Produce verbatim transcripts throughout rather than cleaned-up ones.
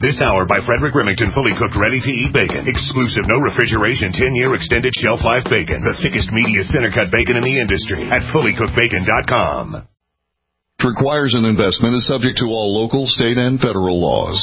This hour by Frederick Remington, fully cooked, ready-to-eat bacon. Exclusive, no refrigeration, ten-year extended shelf life bacon. The thickest, meatiest, center-cut bacon in the industry at fully cooked bacon dot com. Requires an investment, is subject to all local, state, and federal laws.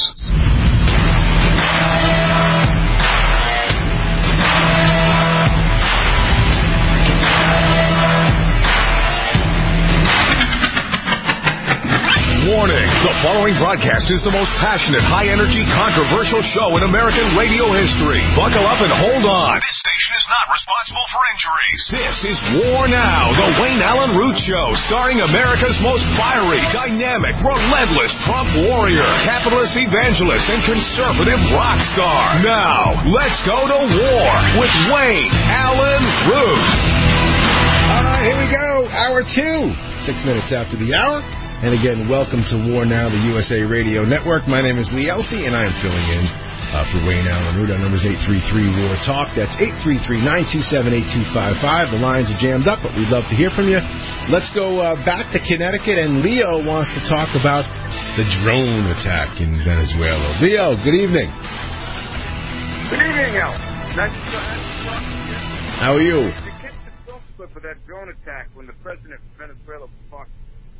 Warning, the following broadcast is the most passionate, high-energy, controversial show in American radio history. Buckle up and hold on. This station is not responsible for injuries. This is War Now, the Wayne Allen Root Show, starring America's most fiery, dynamic, relentless Trump warrior, capitalist evangelist, and conservative rock star. Now, let's go to war with Wayne Allen Root. All right, here we go. Hour two. Six minutes after the hour. And again, welcome to War Now, the U S A Radio Network. My name is Lee Elsey, and I am filling in uh, for Wayne Allen Root. Our number is eight three three, W A R, TALK. That's eight three three, nine two seven, eight two five five. The lines are jammed up, but we'd love to hear from you. Let's go uh, back to Connecticut, and Leo wants to talk about the drone attack in Venezuela. Leo, good evening. Good evening, Al. Nice to talk to you. How are you? You catch the film clip of that drone attack when the president of Venezuela was talking.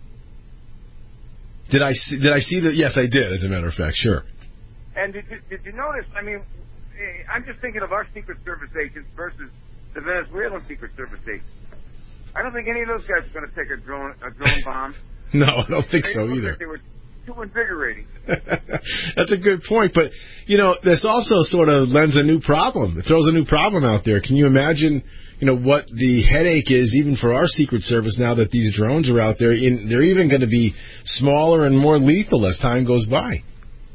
Did I see, did I see that? Yes, I did, as a matter of fact, sure. And did you, did you notice, I mean, I'm just thinking of our Secret Service agents versus the Venezuelan Secret Service agents. I don't think any of those guys are going to take a drone a drone bomb. No, I don't think they so either. Like they were too invigorating. That's a good point. But, you know, this also sort of lends a new problem. It throws a new problem out there. Can you imagine, you know, what the headache is even for our Secret Service now that these drones are out there? In, they're even going to be smaller and more lethal as time goes by.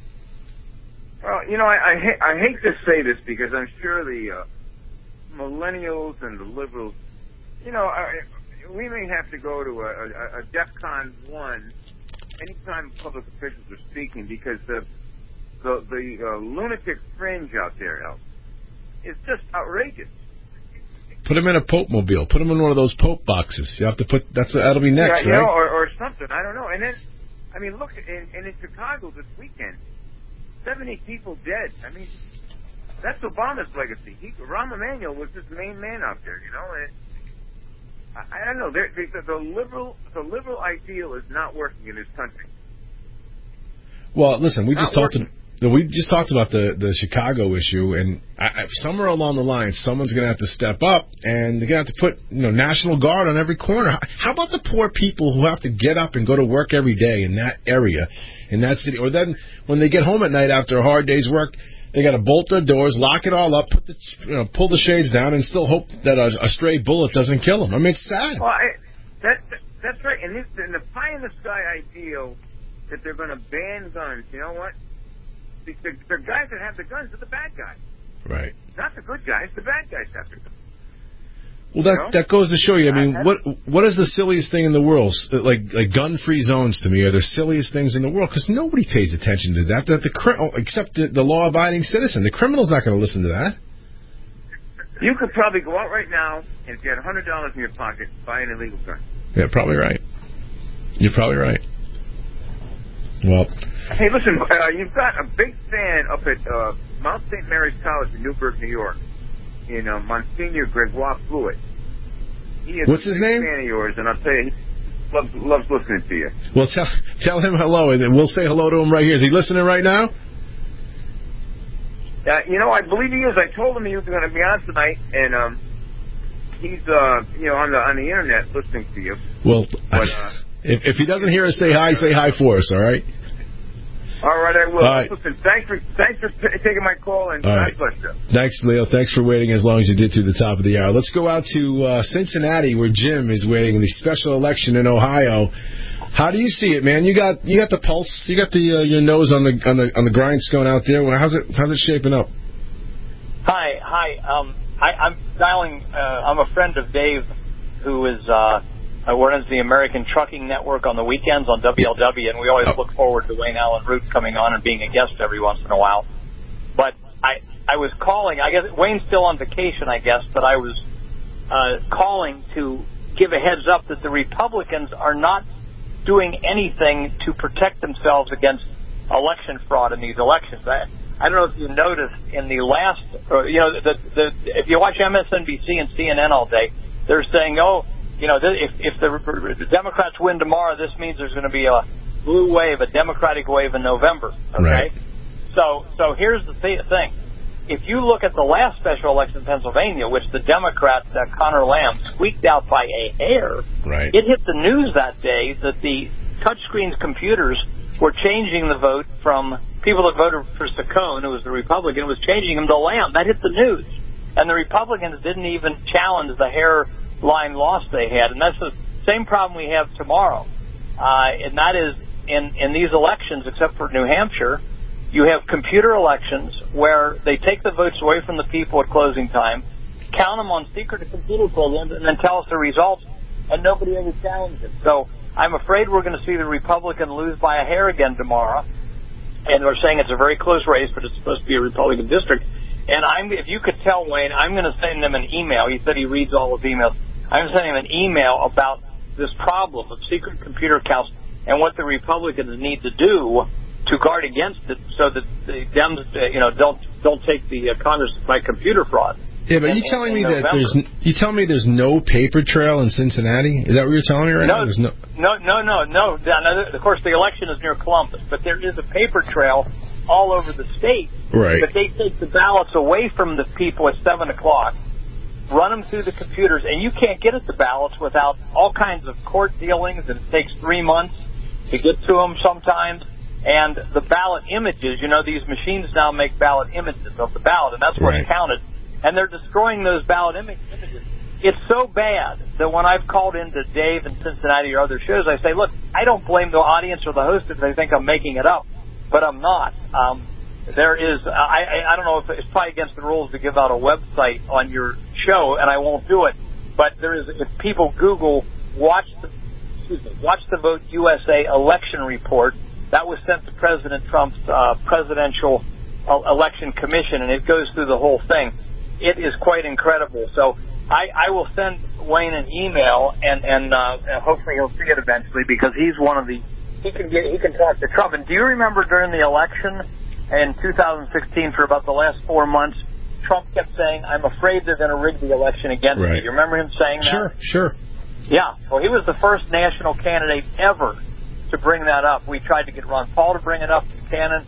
Well, you know, I, I, ha- I hate to say this because I'm sure the uh, millennials and the liberals, you know, I, we may have to go to a, a, a DEFCON one anytime public officials are speaking because the the, the uh, lunatic fringe out there, El, is just outrageous. Put them in a Pope mobile. Put them in one of those Pope boxes. You have to put that's that'll be next, yeah, you right? know, or, or something. I don't know. And then, I mean, look, in, and in Chicago this weekend, seventy people dead. I mean, that's Obama's legacy. He, Rahm Emanuel was his main man out there, you know. And I, I don't know. They're, they, the liberal, the liberal ideal is not working in this country. Well, listen, we not just talked. Working. To, We just talked about the, the Chicago issue, and I, somewhere along the line, someone's going to have to step up, and they're going to have to put, you know, National Guard on every corner. How about the poor people who have to get up and go to work every day in that area, in that city? Or then when they get home at night after a hard day's work, they got to bolt their doors, lock it all up, put the, you know, pull the shades down, and still hope that a, a stray bullet doesn't kill them. I mean, it's sad. Well, I, that, that that's right. And, this, and the pie in the sky ideal that they're going to ban guns. You know what? The, the, the guys that have the guns are the bad guys. Right. Not the good guys. The bad guys have the guns. Well, that you know? that goes to show you. I mean, what what is the silliest thing in the world? Like like gun-free zones to me are the silliest things in the world because nobody pays attention to that. That the except the, the law-abiding citizen. The criminal's not going to listen to that. You could probably go out right now and if you had a hundred dollars in your pocket, buy an illegal gun. Yeah, probably right. You're probably right. Well, hey, listen, uh, you've got a big fan up at uh, Mount Saint Mary's College in Newburgh, New York, in uh, Monsignor Gregoire Fluid. He is What's a his big name? fan of yours, and I'll tell you, he loves, loves listening to you. Well, tell tell him hello, and then we'll say hello to him right here. Is he listening right now? Uh, you know, I believe he is. I told him he was going to be on tonight, and um, he's uh, you know on the on the internet listening to you. Well, but, uh, if if he doesn't hear us say hi, say hi for us. All right. All right, I will. All right. Listen, thanks for thanks for t- taking my call, and All God right. bless you. Thanks, Leo. Thanks for waiting as long as you did through the top of the hour. Let's go out to uh, Cincinnati, where Jim is waiting in the special election in Ohio. How do you see it, man? You got you got the pulse. You got the uh, your nose on the on the on the grindstone out there. How's it how's it shaping up? Hi, hi. Um, I, I'm dialing. Uh, I'm a friend of Dave, who is. Uh, I runs the American Trucking Network on the weekends on W L W, and we always look forward to Wayne Allen Root coming on and being a guest every once in a while. But I I was calling, I guess Wayne's still on vacation, I guess, but I was uh, calling to give a heads up that the Republicans are not doing anything to protect themselves against election fraud in these elections. I, I don't know if you noticed in the last, or, you know, the, the, if you watch M S N B C and C N N all day, they're saying, oh, you know, if, if the, the Democrats win tomorrow, this means there's going to be a blue wave, a Democratic wave in November. Okay, right. so so here's the th- thing. If you look at the last special election in Pennsylvania, which the Democrat, uh, Connor Lamb, squeaked out by a hair, right. it hit the news that day that the touchscreen computers were changing the vote from people that voted for Saccone, who was the Republican, was changing them to Lamb. That hit the news. And the Republicans didn't even challenge the hairline loss they had. And that's the same problem we have tomorrow. Uh, and that is, in, in these elections, except for New Hampshire, you have computer elections where they take the votes away from the people at closing time, count them on secret computer programs, and then tell us the results, and nobody ever challenged it. So I'm afraid we're going to see the Republican lose by a hair again tomorrow. And they're saying it's a very close race, but it's supposed to be a Republican district. And I'm, if you could tell Wayne, I'm going to send him an email. He said he reads all his emails. I'm sending him an email about this problem of secret computer accounts and what the Republicans need to do to guard against it, so that the Dems, uh, you know, don't don't take the uh, Congress by computer fraud. Yeah, but in, you telling in, in me November. that there's you telling me there's no paper trail in Cincinnati? Is that what you're telling me right no, now? There's no, no, no, no, no. Now, of course, the election is near Columbus, but there is a paper trail all over the state. Right. But they take the ballots away from the people at seven o'clock, run them through the computers, and you can't get at the ballots without all kinds of court dealings, and it takes three months to get to them sometimes. And the ballot images, you know, these machines now make ballot images of the ballot, and that's what's right. counted. And they're destroying those ballot im- images. It's so bad that when I've called into Dave in Cincinnati or other shows, I say, look, I don't blame the audience or the host if they think I'm making it up, but I'm not. Um, there is, I, I don't know if it's probably against the rules to give out a website on your show, and I won't do it, but there is, if people Google Watch the, excuse me, Watch the Vote U S A election report, that was sent to President Trump's uh, presidential uh, election commission, and it goes through the whole thing. It is quite incredible. So I, I will send Wayne an email, and and uh, hopefully he'll see it eventually, because he's one of the he can get he can talk to Trump. And do you remember during the election in two thousand sixteen, for about the last four months, Trump kept saying, "I'm afraid they're going to rig the election against right. me." You remember him saying that? Sure, sure. Yeah. Well, he was the first national candidate ever to bring that up. We tried to get Ron Paul to bring it up, Buchanan.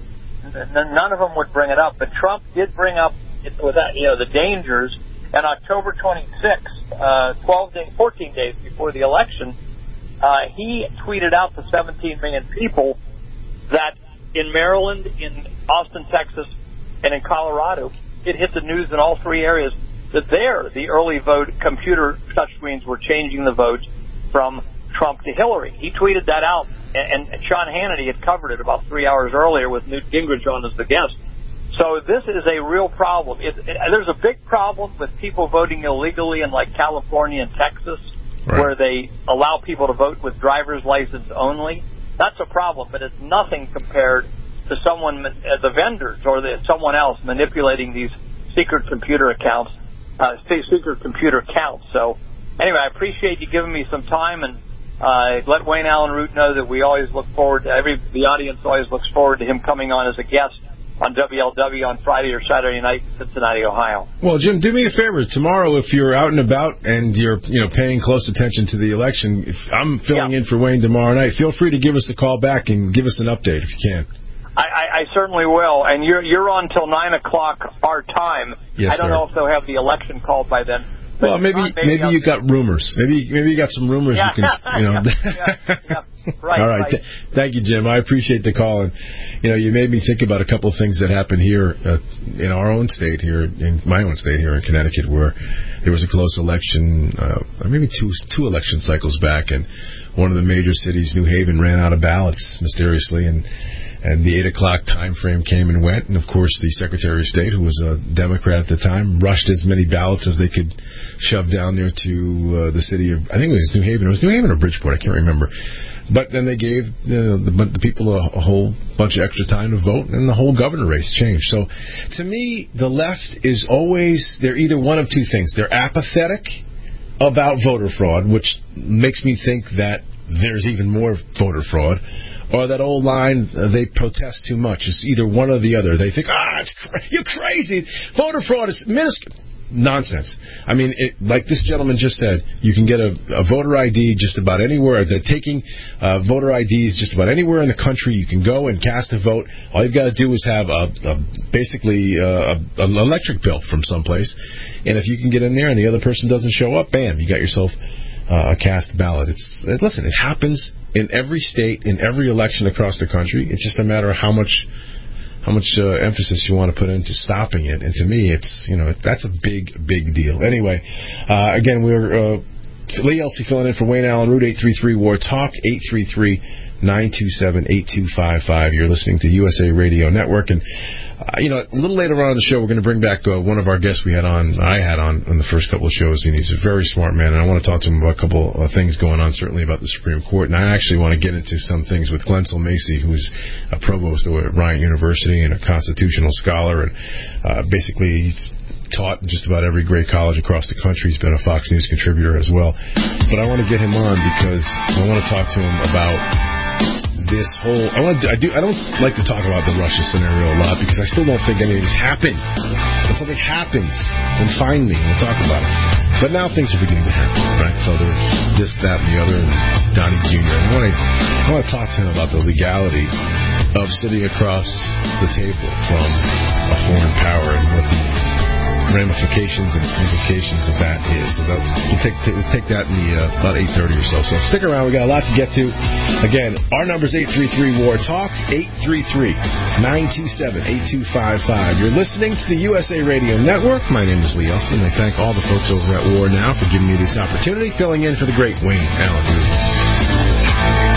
None of them would bring it up, but Trump did bring up it with that, you know, the dangers. And October twenty-sixth, uh, twelve days, fourteen days before the election, uh, he tweeted out to seventeen million people that in Maryland, in Austin, Texas, and in Colorado, it hit the news in all three areas that there, the early vote computer touchscreens were changing the votes from Trump to Hillary. He tweeted that out, and, and Sean Hannity had covered it about three hours earlier with Newt Gingrich on as the guest. So this is a real problem. It, it, there's a big problem with people voting illegally in like California and Texas, right, where they allow people to vote with driver's license only. That's a problem, but it's nothing compared to someone, uh, the vendors or the, someone else manipulating these secret computer accounts, uh, secret computer counts. So anyway, I appreciate you giving me some time, and uh, let Wayne Allen Root know that we always look forward to every the audience always looks forward to him coming on as a guest on W L W on Friday or Saturday night in Cincinnati, Ohio. Well, Jim, do me a favor. Tomorrow, if you're out and about and you're, you know, paying close attention to the election, if I'm filling yeah. in for Wayne tomorrow night, feel free to give us a call back and give us an update if you can. I, I, I certainly will. And you're you're on till nine o'clock our time. Yes, I don't sir. know if they'll have the election called by then. Well, maybe not, maybe, maybe you got rumors. Maybe maybe you got some rumors yeah, you can, you know. yeah, yeah. Right, All right. right. Th- thank you, Jim. I appreciate the call. And, you know, you made me think about a couple of things that happened here uh, in our own state here, in my own state here in Connecticut, where there was a close election, uh, maybe two two election cycles back, and one of the major cities, New Haven, ran out of ballots mysteriously, and and the eight o'clock time frame came and went, and of course the Secretary of State, who was a Democrat at the time, rushed as many ballots as they could shove down there to uh, the city of, I think it was New Haven, it was New Haven or Bridgeport, I can't remember. But then they gave uh, the, the people a, a whole bunch of extra time to vote, and the whole governor race changed. So to me, the left is always, they're either one of two things. They're apathetic about voter fraud, which makes me think that there's even more voter fraud. Or that old line, uh, they protest too much. It's either one or the other. They think, ah, it's cra- you're crazy. Voter fraud is minister. Nonsense. I mean, it, like this gentleman just said, you can get a, a voter I D just about anywhere. They're taking uh, voter I Ds just about anywhere in the country. You can go and cast a vote. All you've got to do is have a, a basically uh, a, an electric bill from someplace. And if you can get in there and the other person doesn't show up, bam, you got yourself uh, a cast ballot. It's uh, listen, it happens in every state, in every election across the country. It's just a matter of how much how much uh, emphasis you want to put into stopping it. And to me, it's, you know, that's a big, big deal. Anyway, uh, again, we're uh, Lee Elsey filling in for Wayne Allen, Route eight three three War Talk, eight three three, nine two seven, eight two five five. You're listening to U S A Radio Network. And, uh, you know, a little later on in the show, we're going to bring back uh, one of our guests we had on, I had on in the first couple of shows, and he's a very smart man, and I want to talk to him about a couple of things going on, certainly about the Supreme Court, and I actually want to get into some things with Glensel Macy, who's a provost at Bryant University and a constitutional scholar, and uh, basically he's taught just about every great college across the country. He's been a Fox News contributor as well. But I want to get him on because I want to talk to him about this whole... I want to, I do. I don't like to talk about the Russia scenario a lot because I still don't think anything's happened. When something happens, then find me and we'll talk about it. But now things are beginning to happen, right? So there's this, that, and the other, and Donnie Junior And I want to, I want to talk to him about the legality of sitting across the table from a foreign power and what the ramifications and implications of that is. So that, we'll take, t- we'll take that in the uh, about eight thirty or so. So stick around. We got a lot to get to. Again, our number is eight three three war talk, eight three three, nine two seven, eight two five five. You're listening to the U S A Radio Network. My name is Lee Elsey, and I thank all the folks over at War Now for giving me this opportunity, filling in for the great Wayne Allen.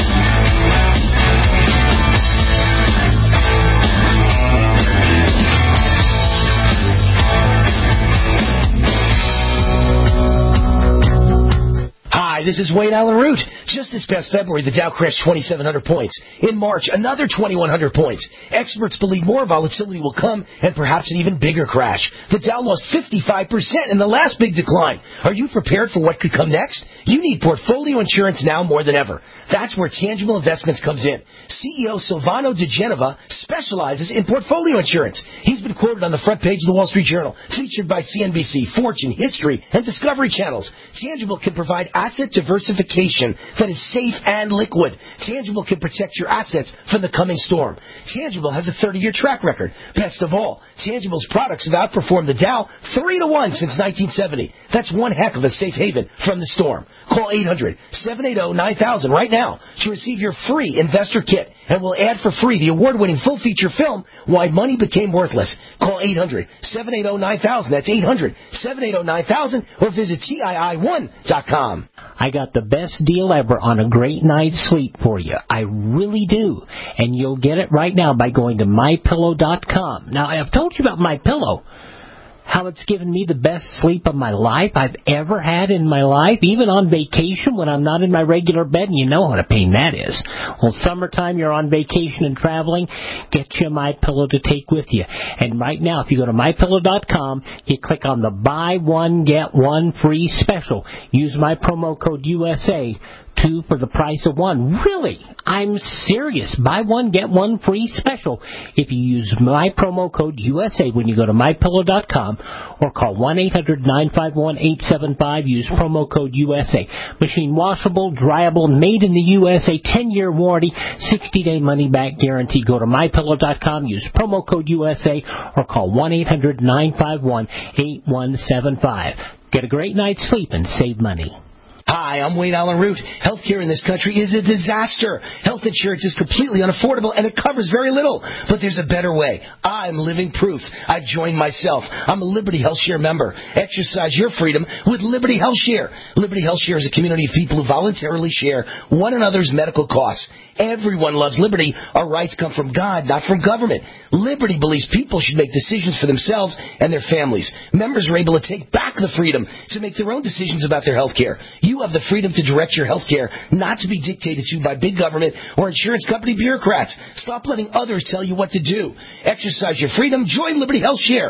This is Wayne Allen Root. Just this past February, the Dow crashed twenty-seven hundred points. In March, another twenty-one hundred points. Experts believe more volatility will come and perhaps an even bigger crash. The Dow lost fifty-five percent in the last big decline. Are you prepared for what could come next? You need portfolio insurance now more than ever. That's where Tangible Investments comes in. C E O Silvano De Genova specializes in portfolio insurance. He's been quoted on the front page of the Wall Street Journal, featured by C N B C, Fortune, History, and Discovery channels. Tangible can provide asset diversification that is safe and liquid. Tangible can protect your assets from the coming storm. Tangible has a thirty-year track record. Best of all, Tangible's products have outperformed the Dow three to one since nineteen seventy. That's one heck of a safe haven from the storm. Call eight hundred, seven eight zero, nine thousand right now to receive your free investor kit, and we'll add for free the award-winning full-feature film, Why Money Became Worthless. Call eight hundred, seven eight zero, nine thousand. That's eight hundred, seven eight zero, nine thousand, or visit T I I one dot com. I got the best deal ever on a great night's sleep for you. I really do. And you'll get it right now by going to my pillow dot com. Now, I've told you about MyPillow, how it's given me the best sleep of my life I've ever had in my life, even on vacation when I'm not in my regular bed, and you know what a pain that is. Well, summertime, you're on vacation and traveling, get you a MyPillow to take with you. And right now, if you go to my pillow dot com, you click on the buy one, get one free special. Use my promo code U S A. Two for the price of one. Really? I'm serious. Buy one, get one free special if you use my promo code U S A when you go to my pillow dot com or call one eight hundred, nine five one, eight seven five. Use promo code U S A. Machine washable, dryable, made in the U S A, ten-year warranty, sixty-day money-back guarantee. Go to my pillow dot com, use promo code U S A, or call one eight hundred, nine five one, eight one seven five. Get a great night's sleep and save money. Hi, I'm Wayne Allen Root. Healthcare in this country is a disaster. Health insurance is completely unaffordable, and it covers very little. But there's a better way. I'm living proof. I joined myself. I'm a Liberty HealthShare member. Exercise your freedom with Liberty HealthShare. Liberty HealthShare is a community of people who voluntarily share one another's medical costs. Everyone loves liberty. Our rights come from God, not from government. Liberty believes people should make decisions for themselves and their families. Members are able to take back the freedom to make their own decisions about their health care. You have the freedom to direct your health care, not to be dictated to by big government or insurance company bureaucrats. Stop letting others tell you what to do. Exercise your freedom. Join Liberty HealthShare.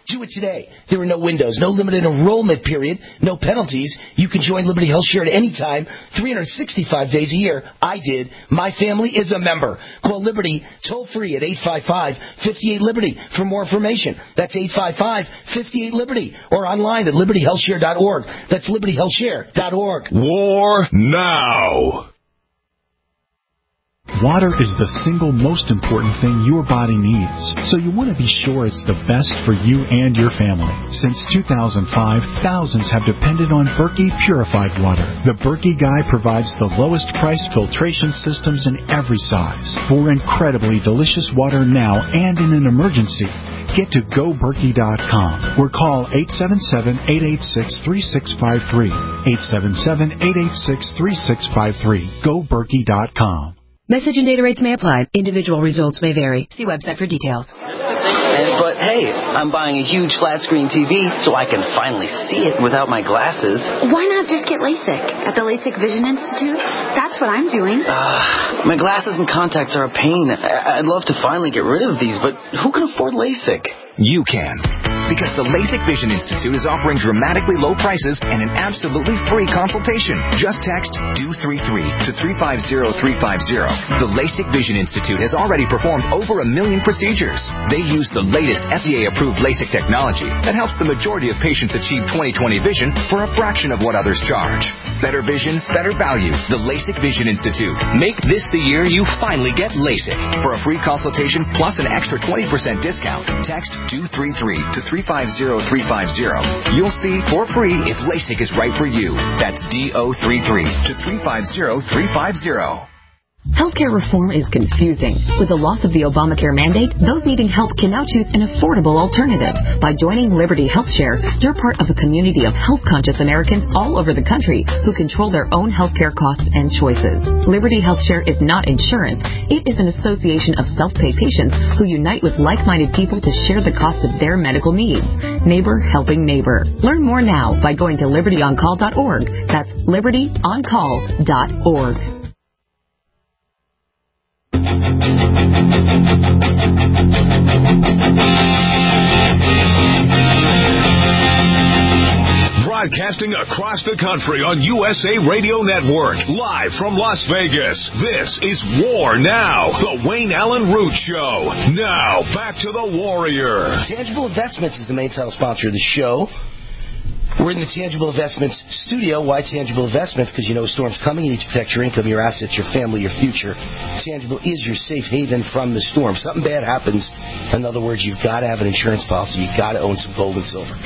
Do it today. There are no windows, no limited enrollment period, no penalties. You can join Liberty Health Share at any time, three hundred sixty-five days a year. I did. My family is a member. Call Liberty toll-free at eight five five, five eight, Liberty for more information. That's eight five five, five eight, Liberty. Or online at liberty health share dot org. That's liberty health share dot org. War now. Water is the single most important thing your body needs, so you want to be sure it's the best for you and your family. Since two thousand five, thousands have depended on Berkey purified water. The Berkey Guy provides the lowest priced filtration systems in every size for incredibly delicious water now and in an emergency. Get to go berkey dot com or call eight seven seven, eight eight six, three six five three. eight seven seven, eight eight six, three six five three. go berkey dot com. Message and data rates may apply. Individual results may vary. See website for details. And, but hey, I'm buying a huge flat screen T V so I can finally see it without my glasses. Why not just get LASIK at the LASIK Vision Institute? That's what I'm doing. Uh, my glasses and contacts are a pain. I- I'd love to finally get rid of these, but who can afford LASIK? You can. Because the LASIK Vision Institute is offering dramatically low prices and an absolutely free consultation. Just text D O three three to three five zero three five zero. The LASIK Vision Institute has already performed over a million procedures. They use the latest F D A-approved LASIK technology that helps the majority of patients achieve twenty twenty vision for a fraction of what others charge. Better vision, better value. The LASIK Vision Institute. Make this the year you finally get LASIK. For a free consultation plus an extra twenty percent discount, text D O three three to three five zero three five zero. You'll see for free if LASIK is right for you. That's D O three three to three five zero three five zero. Healthcare reform is confusing. With the loss of the Obamacare mandate, those needing help can now choose an affordable alternative. By joining Liberty Health Share, you're part of a community of health-conscious Americans all over the country who control their own healthcare costs and choices. Liberty Health Share is not insurance. It is an association of self-pay patients who unite with like-minded people to share the cost of their medical needs. Neighbor helping neighbor. Learn more now by going to liberty on call dot org. That's liberty on call dot org. Broadcasting across the country on U S A Radio Network, live from Las Vegas. This is War Now, the Wayne Allen Root Show. Now, back to the Warrior. Tangible Investments is the main title sponsor of the show. We're in the Tangible Investments studio. Why Tangible Investments? Because you know a storm's coming. You need to protect your income, your assets, your family, your future. Tangible is your safe haven from the storm. Something bad happens. In other words, you've got to have an insurance policy. You've got to own some gold and silver.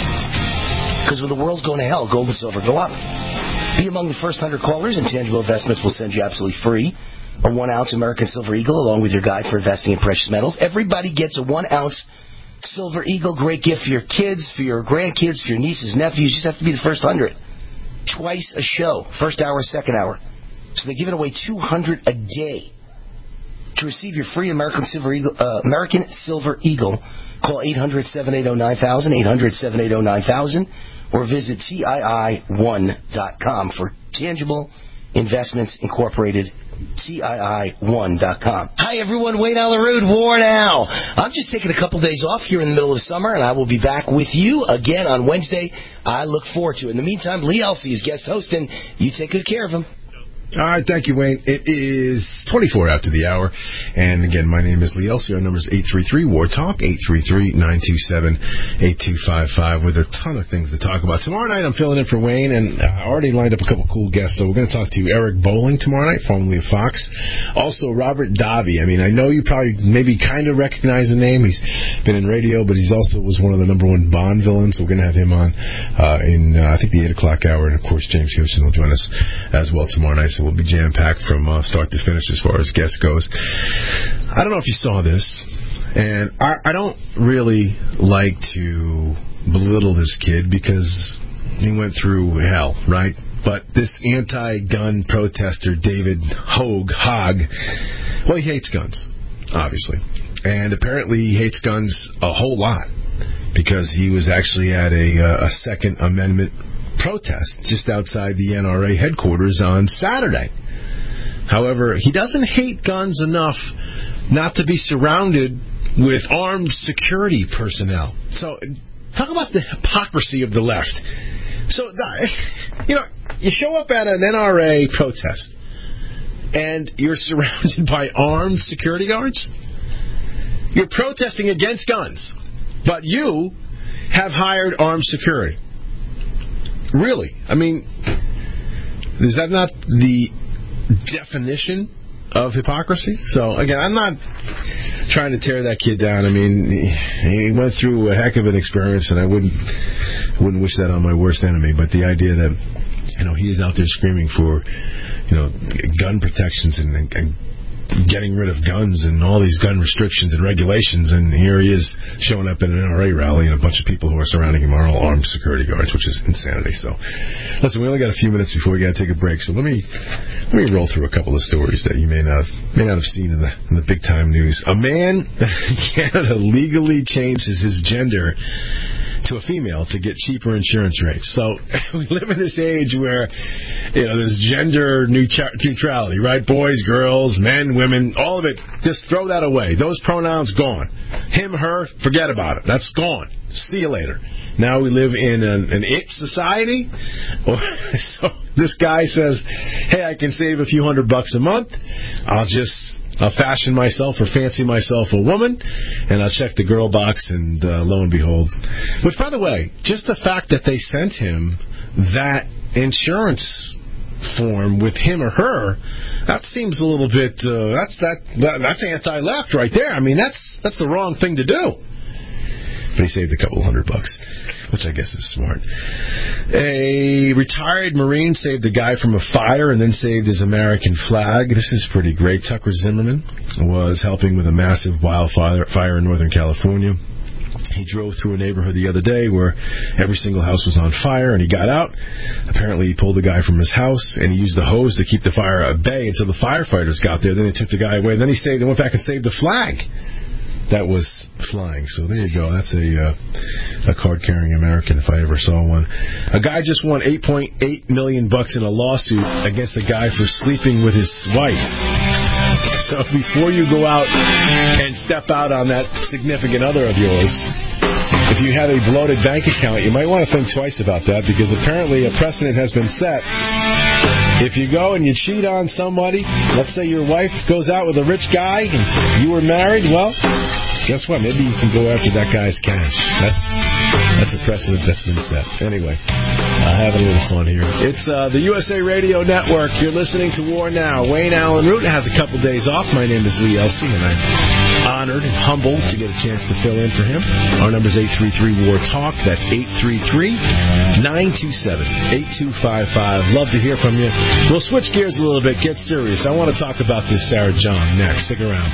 Because when the world's going to hell, gold and silver go up. Be among the first one hundred callers, and Tangible Investments will send you absolutely free a one-ounce American Silver Eagle along with your guide for investing in precious metals. Everybody gets a one-ounce Silver Eagle. Great gift for your kids, for your grandkids, for your nieces, nephews. You just have to be the first one hundred. Twice a show. First hour, second hour. So they're giving away two hundred a day. To receive your free American Silver Eagle, uh, American Silver Eagle, call eight hundred, seven eight zero, nine thousand, eight hundred, seven eight zero, nine thousand, or visit T I I one dot com for Tangible Investments Incorporated. T I I one dot com. Hi, everyone. Wayne Allen Root, War Now. I'm just taking a couple days off here in the middle of the summer, and I will be back with you again on Wednesday. I look forward to it. In the meantime, Lee Elsey is guest hosting. You take good care of him. All right, thank you, Wayne. It is twenty-four after the hour. And again, my name is Lee Elsey. Our number is eight three three, W A R TALK, eight three three, nine two seven, eight two five five, with a ton of things to talk about. Tomorrow night, I'm filling in for Wayne, and I already lined up a couple cool guests. So we're going to talk to Eric Bowling tomorrow night, formerly of Fox. Also, Robert Davi. I mean, I know you probably maybe kind of recognize the name. He's been in radio, but he's also was one of the number one Bond villains. So we're going to have him on uh, in, uh, I think, the eight o'clock hour. And, of course, James Houston will join us as well tomorrow night. So we'll be jam-packed from uh, start to finish as far as guest goes. I don't know if you saw this, and I, I don't really like to belittle this kid because he went through hell, right? But this anti-gun protester, David Hogue, Hogg, well, he hates guns, obviously. And apparently he hates guns a whole lot because he was actually at a, uh, a Second Amendment protest just outside the N R A headquarters on Saturday. However, he doesn't hate guns enough not to be surrounded with armed security personnel. So, talk about the hypocrisy of the left. So, you know, you show up at an N R A protest, and you're surrounded by armed security guards. You're protesting against guns, but you have hired armed security. Really? I mean, is that not the definition of hypocrisy? So, again, I'm not trying to tear that kid down. I mean, he went through a heck of an experience, and I wouldn't wouldn't wish that on my worst enemy. But the idea that, you know, he is out there screaming for, you know, gun protections and, and, and getting rid of guns and all these gun restrictions and regulations, and here he is showing up at an N R A rally, and a bunch of people who are surrounding him are all armed security guards, which is insanity. So, listen, we only got a few minutes before we got to take a break, so let me let me roll through a couple of stories that you may not may not have seen in the in the big time news. A man in Canada legally changes his gender to a female to get cheaper insurance rates. So we live in this age where, you know, there's gender neutrality, right? Boys, girls, men, women, all of it. Just throw that away. Those pronouns gone. Him, her, forget about it. That's gone. See you later. Now we live in an, an it society. So this guy says, hey, I can save a few hundred bucks a month. I'll just... I'll fashion myself or fancy myself a woman, and I'll check the girl box, and uh, lo and behold. Which, by the way, just the fact that they sent him that insurance form with him or her, that seems a little bit, uh, that's that, that that's anti-left right there. I mean, that's that's the wrong thing to do. But he saved a couple hundred bucks, which I guess is smart. A retired Marine saved a guy from a fire and then saved his American flag. This is pretty great. Tucker Zimmerman was helping with a massive wildfire fire in Northern California. He drove through a neighborhood the other day where every single house was on fire, and he got out. Apparently, he pulled the guy from his house, and he used the hose to keep the fire at bay until the firefighters got there. Then they took the guy away. Then he saved, they went back and saved the flag that was flying. So there you go. That's a uh, a card-carrying American if I ever saw one. A guy just won eight point eight million bucks in a lawsuit against a guy for sleeping with his wife. So before you go out and step out on that significant other of yours, if you have a bloated bank account, you might want to think twice about that, because apparently a precedent has been set. If you go and you cheat on somebody, let's say your wife goes out with a rich guy and you were married, well, guess what? Maybe you can go after that guy's cash. That's that's a precedent that's been set. Anyway, uh, having a little fun here. It's uh, the U S A Radio Network. You're listening to War Now. Wayne Allen Root has a couple days off. My name is Lee Elsey, and I'm honored and humbled to get a chance to fill in for him. Our number is eight three three, W A R, TALK. That's eight three three, nine two seven, eight two five five. Love to hear from you. We'll switch gears a little bit, get serious. I want to talk about this Sarah John next. Stick around.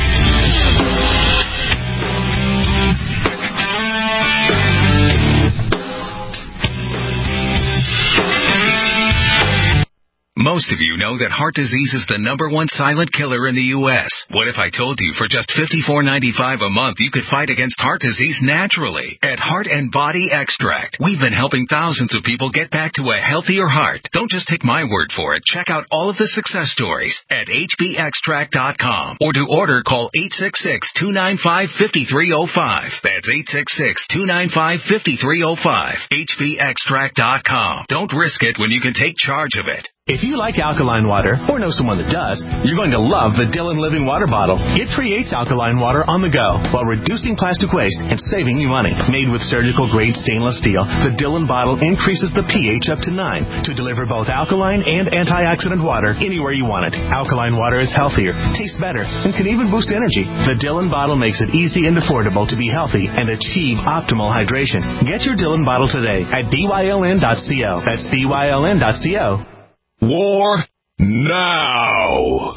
Most of you know that heart disease is the number one silent killer in the U S What if I told you for just fifty-four ninety-five a month you could fight against heart disease naturally? At Heart and Body Extract, we've been helping thousands of people get back to a healthier heart. Don't just take my word for it. Check out all of the success stories at H B extract dot com, or to order, call eight six six, two nine five, five three zero five. That's eight six six, two nine five, five three zero five. H B extract dot com. Don't risk it when you can take charge of it. If you like alkaline water, or know someone that does, you're going to love the Dillon Living Water Bottle. It creates alkaline water on the go while reducing plastic waste and saving you money. Made with surgical-grade stainless steel, the Dillon bottle increases the pH up to nine to deliver both alkaline and antioxidant water anywhere you want it. Alkaline water is healthier, tastes better, and can even boost energy. The Dillon bottle makes it easy and affordable to be healthy and achieve optimal hydration. Get your Dillon bottle today at D Y L N dot co. That's D Y L N dot co. War Now.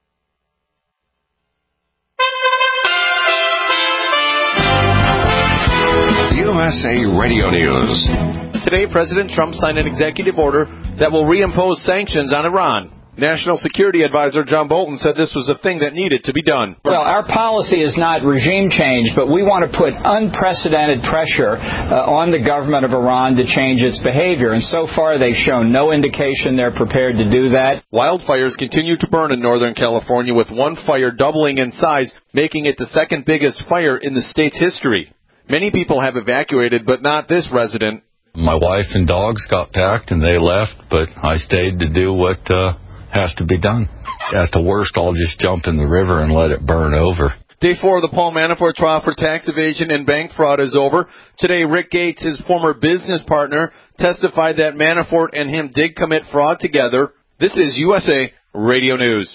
U S A Radio News. Today, President Trump signed an executive order that will reimpose sanctions on Iran. National Security Advisor John Bolton said this was a thing that needed to be done. Well, our policy is not regime change, but we want to put unprecedented pressure uh, on the government of Iran to change its behavior. And so far, they've shown no indication they're prepared to do that. Wildfires continue to burn in Northern California, with one fire doubling in size, making it the second biggest fire in the state's history. Many people have evacuated, but not this resident. My wife and dogs got packed and they left, but I stayed to do what uh, has to be done. At the worst, I'll just jump in the river and let it burn over. Day four of the Paul Manafort trial for tax evasion and bank fraud is over. Today, Rick Gates, his former business partner, testified that Manafort and him did commit fraud together. This is U S A Radio News.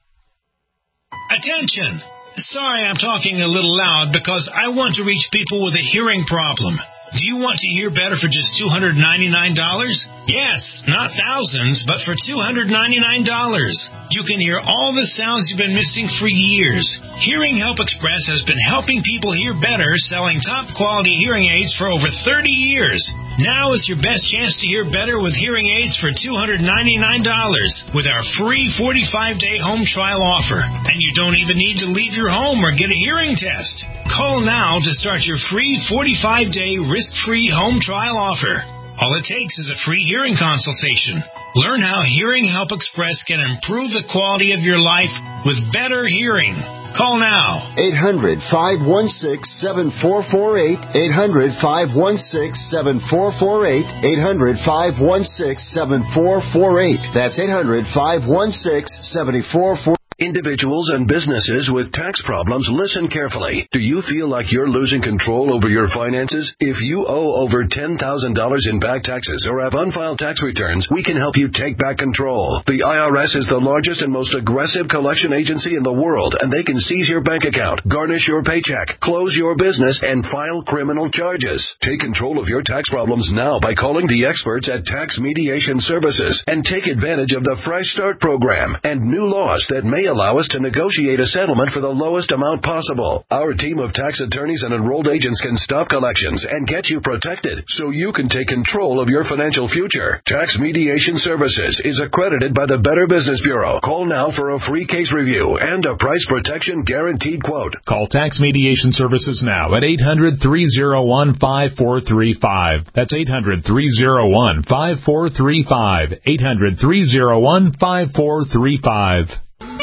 Attention! Sorry I'm talking a little loud because I want to reach people with a hearing problem. Do you want to hear better for just two hundred ninety-nine dollars? Yes, not thousands, but for two hundred ninety-nine dollars. You can hear all the sounds you've been missing for years. Hearing Help Express has been helping people hear better, selling top-quality hearing aids for over thirty years. Now is your best chance to hear better with hearing aids for two hundred ninety-nine dollars with our free forty-five day home trial offer. And you don't even need to leave your home or get a hearing test. Call now to start your free forty-five day risk-free home trial offer. All it takes is a free hearing consultation. Learn how Hearing Help Express can improve the quality of your life with better hearing. Call now. eight hundred, five one six, seven four four eight. eight hundred, five one six, seven four four eight. eight hundred, five one six, seven four four eight. That's eight hundred, five one six, seven four four eight. Individuals and businesses with tax problems, listen carefully. Do you feel like you're losing control over your finances? If you owe over ten thousand dollars in back taxes or have unfiled tax returns, we can help you take back control. The I R S is the largest and most aggressive collection agency in the world, and they can seize your bank account, garnish your paycheck, close your business, and file criminal charges. Take control of your tax problems now by calling the experts at Tax Mediation Services and take advantage of the Fresh Start program and new laws that may allow us to negotiate a settlement for the lowest amount possible. Our team of tax attorneys and enrolled agents can stop collections and get you protected so you can take control of your financial future. Tax Mediation Services is accredited by the Better Business Bureau. Call now for a free case review and a price protection guaranteed quote. Call Tax Mediation Services now at eight hundred, three oh one, five four three five. That's eight hundred, three oh one, five four three five. eight hundred, three oh one, five four three five.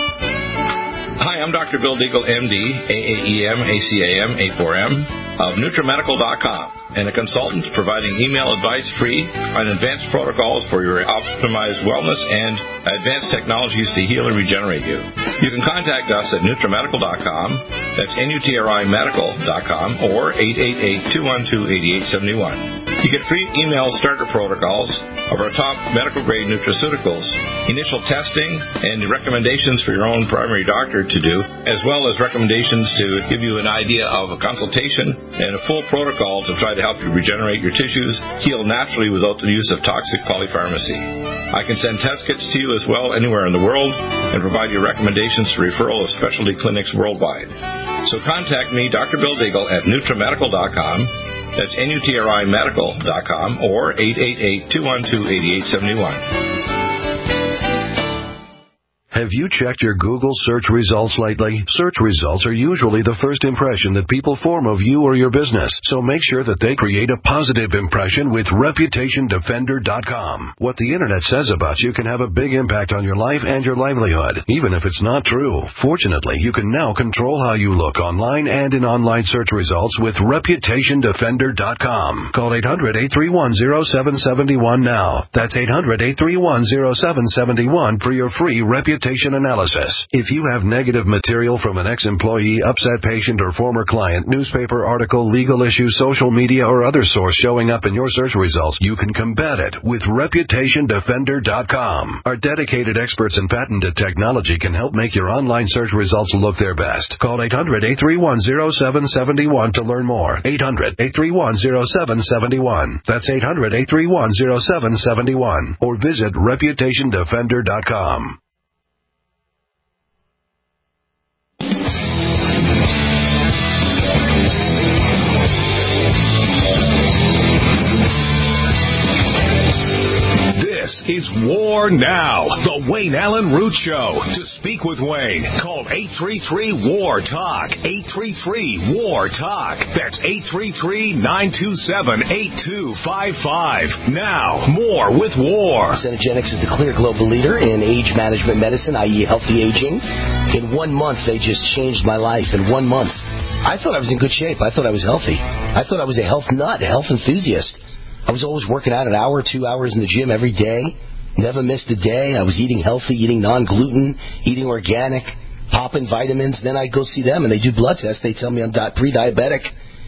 Hi, I'm Doctor Bill Deagle, M D, A A E M, A C A M, A four M, of NutriMedical dot com, and a consultant providing email advice free on advanced protocols for your optimized wellness and advanced technologies to heal and regenerate you. You can contact us at NutriMedical dot com, that's N U T R I Medical dot com, or eight eight eight, two one two, eight eight seven one. You get free email starter protocols of our top medical-grade nutraceuticals, initial testing, and recommendations for your own primary doctor to do, as well as recommendations to give you an idea of a consultation and a full protocol to try to help you regenerate your tissues, heal naturally without the use of toxic polypharmacy. I can send test kits to you as well anywhere in the world and provide you recommendations for referral of specialty clinics worldwide. So contact me, Doctor Bill Deagle, at NutriMedical dot com. That's N U T R I Medical dot com, or eight eight eight, two one two, eight eight seven one. Have you checked your Google search results lately? Search results are usually the first impression that people form of you or your business, so make sure that they create a positive impression with Reputation Defender dot com. What the Internet says about you can have a big impact on your life and your livelihood, even if it's not true. Fortunately, you can now control how you look online and in online search results with Reputation Defender dot com. Call eight hundred, eight three one, zero seven seven one now. That's eight hundred, eight three one, zero seven seven one for your free Reputation analysis. If you have negative material from an ex-employee, upset patient, or former client, newspaper article, legal issue, social media, or other source showing up in your search results, you can combat it with Reputation Defender dot com. Our dedicated experts in patented technology can help make your online search results look their best. Call eight hundred, eight three one, zero seven seven one to learn more. eight hundred, eight three one, zero seven seven one. That's eight hundred, eight three one, zero seven seven one. Or visit Reputation Defender dot com. This is War War Now, the Wayne Allen Root Show. To speak with Wayne, call eight three three, W A R, TALK. eight three three, W A R, TALK. That's eight three three, nine two seven, eight two five five. Now, more with War. Cenegenics is the clear global leader in age management medicine, that is healthy aging. In one month, they just changed my life. In one month. I thought I was in good shape. I thought I was healthy. I thought I was a health nut, a health enthusiast. I was always working out an hour, two hours in the gym every day. Never missed a day. I was eating healthy, eating non-gluten, eating organic, popping vitamins. Then I go see them, and they do blood tests. They tell me I'm di- pre-diabetic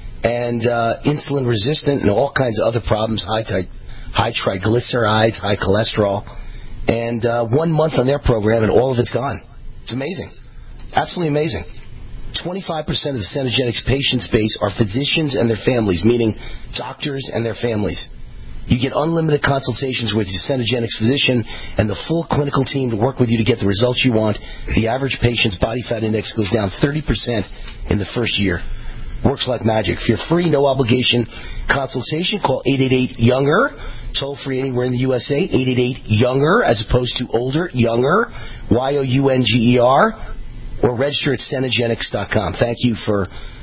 and uh, insulin resistant and all kinds of other problems, high, tri- high triglycerides, high cholesterol. And uh, one month on their program, and all of it's gone. It's amazing. Absolutely amazing. twenty-five percent of the Cenegenics patient base are physicians and their families, meaning doctors and their families. You get unlimited consultations with your Cenegenics physician and the full clinical team to work with you to get the results you want. The average patient's body fat index goes down thirty percent in the first year. Works like magic. For your free, no obligation consultation, call eight eight eight, younger. Toll free anywhere in the U S A, eight eight eight, younger, as opposed to older, younger, Y O U N G E R, or register at Cenegenics dot com. Thank you for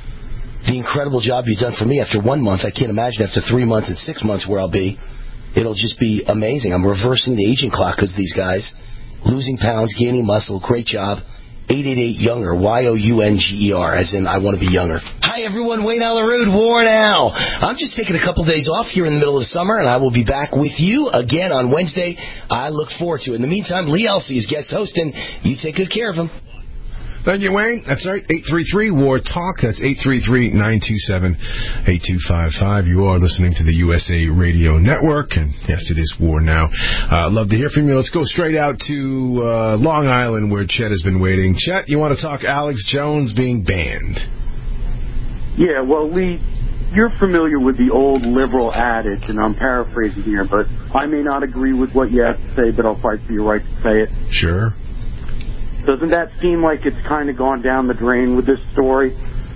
the incredible job you've done for me after one month. I can't imagine after three months and six months where I'll be. It'll just be amazing. I'm reversing the aging clock because of these guys. Losing pounds, gaining muscle, great job. eight eight eight, younger, Y O U N G E R, as in I want to be younger. Hi, everyone. Wayne Allen Root, War Now. I'm just taking a couple days off here in the middle of the summer, and I will be back with you again on Wednesday. I look forward to it. In the meantime, Lee Elsey is guest hosting. You take good care of him. Thank you, Wayne. That's right, eight three three, W A R, TALK. That's eight three three, nine two seven, eight two five five. You are listening to the U S A Radio Network, and yes, it is War Now. Uh, love to hear from you. Let's go straight out to uh, Long Island, where Chet has been waiting. Chet, you want to talk Alex Jones being banned? Yeah, well, Lee, you're familiar with the old liberal adage, and I'm paraphrasing here, but I may not agree with what you have to say, but I'll fight for your right to say it. Sure. Doesn't that seem like it's kind of gone down the drain with this story?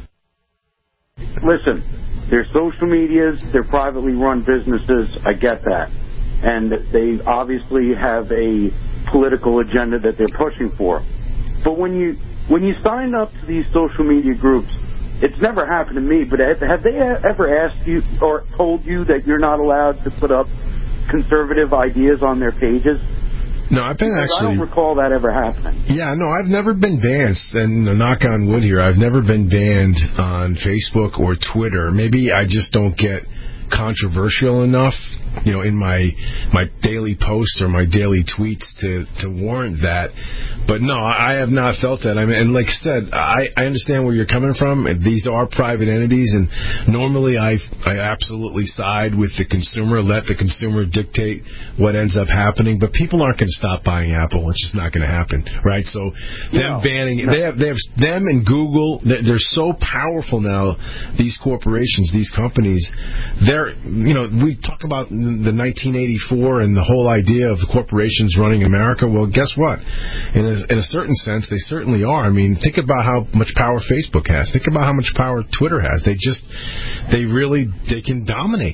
Listen, they're social medias, they're privately run businesses, I get that. And they obviously have a political agenda that they're pushing for. But when you when you sign up to these social media groups, it's never happened to me, but have they ever asked you or told you that you're not allowed to put up conservative ideas on their pages? No, I've been because actually... I don't recall that ever happening. Yeah, no, I've never been banned, and knock on wood here, I've never been banned on Facebook or Twitter. Maybe I just don't get controversial enough, you know, in my my daily posts or my daily tweets to, to warrant that. But no, I have not felt that. I mean, and like I said, I, I understand where you're coming from. These are private entities, and normally I I absolutely side with the consumer, let the consumer dictate what ends up happening. But people aren't going to stop buying Apple. It's just not going to happen, right? So them no, banning, no. they have they have them and Google. They're, they're so powerful now. These corporations, these companies, they're you know we talk about the nineteen eighty-four and the whole idea of the corporations running America. Well, guess what? In a, in a certain sense, they certainly are. I mean, think about how much power Facebook has. Think about how much power Twitter has. They just, they really, they can dominate.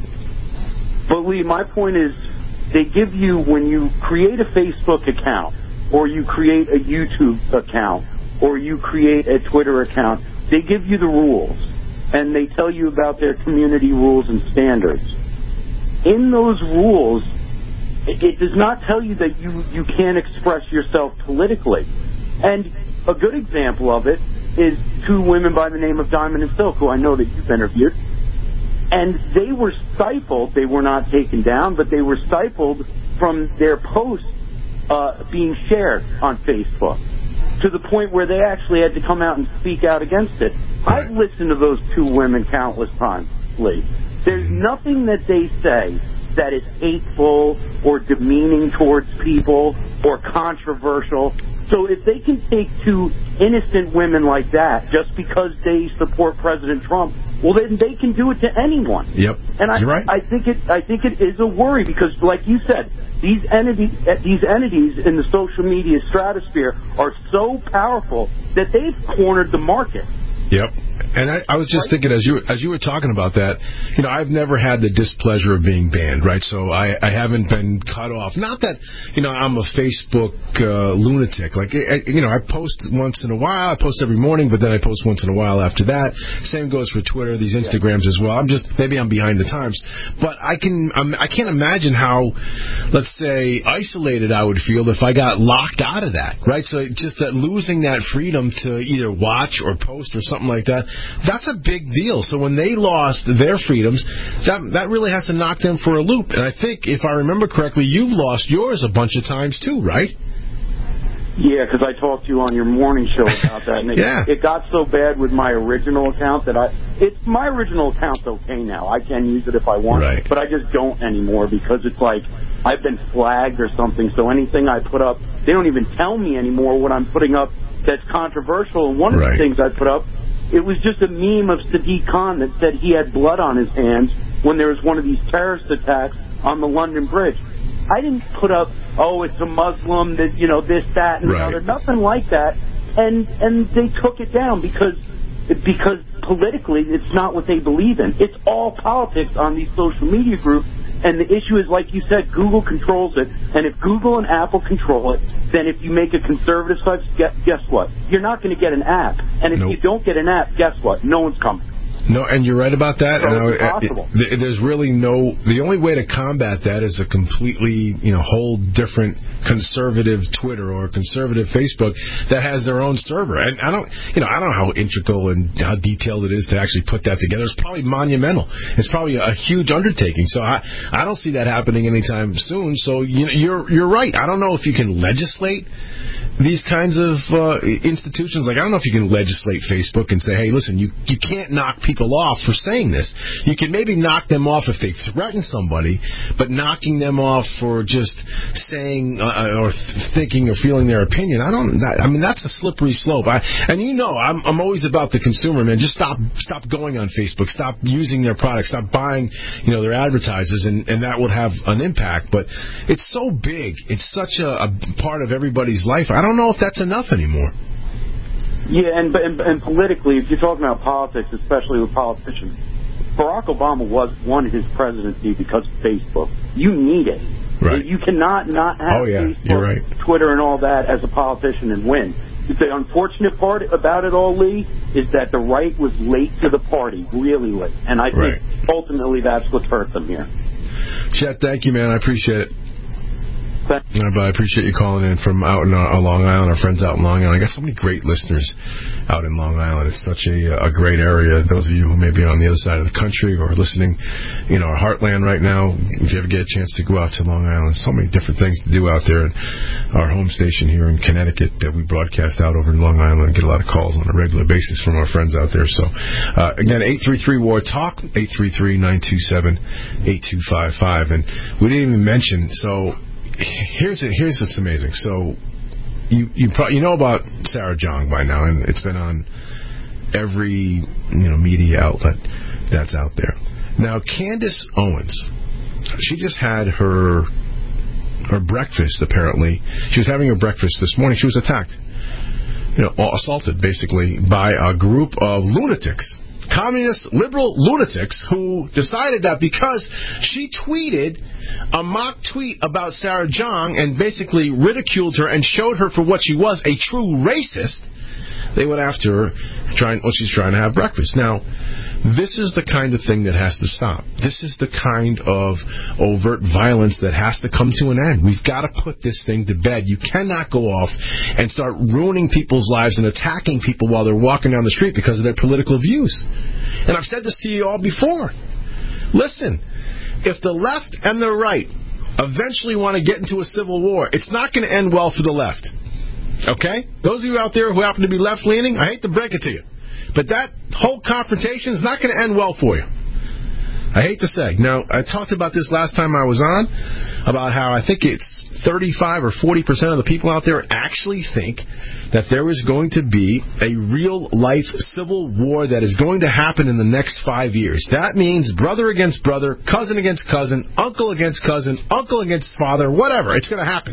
But Lee, my point is, they give you, when you create a Facebook account, or you create a YouTube account, or you create a Twitter account, they give you the rules, and they tell you about their community rules and standards. In those rules, it does not tell you that you, you can't express yourself politically. And a good example of it is two women by the name of Diamond and Silk, who I know that you've interviewed. And they were stifled. They were not taken down, but they were stifled from their posts uh, being shared on Facebook to the point where they actually had to come out and speak out against it. I've listened to those two women countless times, Lee. There's nothing that they say that is hateful or demeaning towards people or controversial. So if they can take two innocent women like that just because they support President Trump, well, then they can do it to anyone. Yep, and I, you're right. I think it. I think it is a worry because, like you said, these entities, these entities in the social media stratosphere are so powerful that they've cornered the market. Yep. And I, I was just thinking, as you as you were talking about that, you know, I've never had the displeasure of being banned, right? So I, I haven't been cut off. Not that, you know, I'm a Facebook uh, lunatic. Like, I, you know, I post once in a while. I post every morning, but then I post once in a while after that. Same goes for Twitter, these Instagrams as well. I'm just, maybe I'm behind the times. But I can, I'm, I can't imagine how, let's say, isolated I would feel if I got locked out of that, right? So just that losing that freedom to either watch or post or something like that, that's a big deal. So when they lost their freedoms, that that really has to knock them for a loop. And I think, if I remember correctly, you've lost yours a bunch of times too, right? Yeah, because I talked to you on your morning show about that. And it, yeah. it got so bad with my original account that I... It's my original account's okay now. I can use it if I want, right. but I just don't anymore because it's like I've been flagged or something. So anything I put up, they don't even tell me anymore what I'm putting up that's controversial. And one of right. the things I put up, it was just a meme of Sadiq Khan that said he had blood on his hands when there was one of these terrorist attacks on the London Bridge. I didn't put up, oh, it's a Muslim, that, you know, this, that, and right. the other. Nothing like that. And and they took it down because because politically it's not what they believe in. It's all politics on these social media groups. And the issue is, like you said, Google controls it. And if Google and Apple control it, then if you make a conservative site, guess what? You're not going to get an app. And if nope. you don't get an app, guess what? No one's coming. No, and you're right about that. So and it's impossible. It, there's really no... The only way to combat that is a completely, you know, whole different conservative Twitter or conservative Facebook that has their own server. And I don't, you know, I don't know how integral and how detailed it is to actually put that together. It's probably monumental. It's probably a huge undertaking. So I, I don't see that happening anytime soon. So you, you're, you're right. I don't know if you can legislate these kinds of uh, institutions. Like, I don't know if you can legislate Facebook and say, hey, listen, you, you can't knock people off for saying this. You can maybe knock them off if they threaten somebody, but knocking them off for just saying uh, or th- thinking or feeling their opinion, I don't. That, I mean, that's a slippery slope. I, and you know, I'm, I'm always about the consumer, man. Just stop stop going on Facebook. Stop using their products. Stop buying, you know, their advertisers, and, and that would have an impact. But it's so big. It's such a, a part of everybody's life. I don't I don't know if that's enough anymore. Yeah, and, and and politically, if you're talking about politics, especially with politicians, Barack Obama was won his presidency because of Facebook. You need it. Right. You cannot not have oh, yeah. Facebook, You're right. Twitter, and all that as a politician and win. The unfortunate part about it all, Lee, is that the right was late to the party, really late. And I think right. ultimately that's what's hurt them here. Chet, thank you, man. I appreciate it. But I appreciate you calling in from out in uh, Long Island, our friends out in Long Island. I got so many great listeners out in Long Island. It's such a, a great area. Those of you who may be on the other side of the country or listening, you know, our heartland right now, if you ever get a chance to go out to Long Island, so many different things to do out there. And our home station here in Connecticut that we broadcast out over in Long Island and get a lot of calls on a regular basis from our friends out there. So, uh, again, eight three three, W A R, TALK, eight three three, nine two seven, eight two five five. And we didn't even mention, so... Here's it. Here's what's amazing. So, you you pro- you know about Sarah Jong by now, and it's been on every you know media outlet that's out there. Now, Candace Owens, she just had her her breakfast. Apparently, she was having her breakfast this morning. She was attacked, you know, assaulted basically by a group of lunatics. Communist liberal lunatics who decided that because she tweeted a mock tweet about Sarah Jong and basically ridiculed her and showed her for what she was, a true racist, they went after her trying well she's trying to have breakfast. Now, this is the kind of thing that has to stop. This is the kind of overt violence that has to come to an end. We've got to put this thing to bed. You cannot go off and start ruining people's lives and attacking people while they're walking down the street because of their political views. And I've said this to you all before. Listen, if the left and the right eventually want to get into a civil war, it's not going to end well for the left. Okay? Those of you out there who happen to be left-leaning, I hate to break it to you, but that whole confrontation is not going to end well for you. I hate to say. Now, I talked about this last time I was on, about how I think it's thirty-five or forty percent of the people out there actually think that there is going to be a real-life civil war that is going to happen in the next five years. That means brother against brother, cousin against cousin, uncle against cousin, uncle against father, whatever. It's going to happen.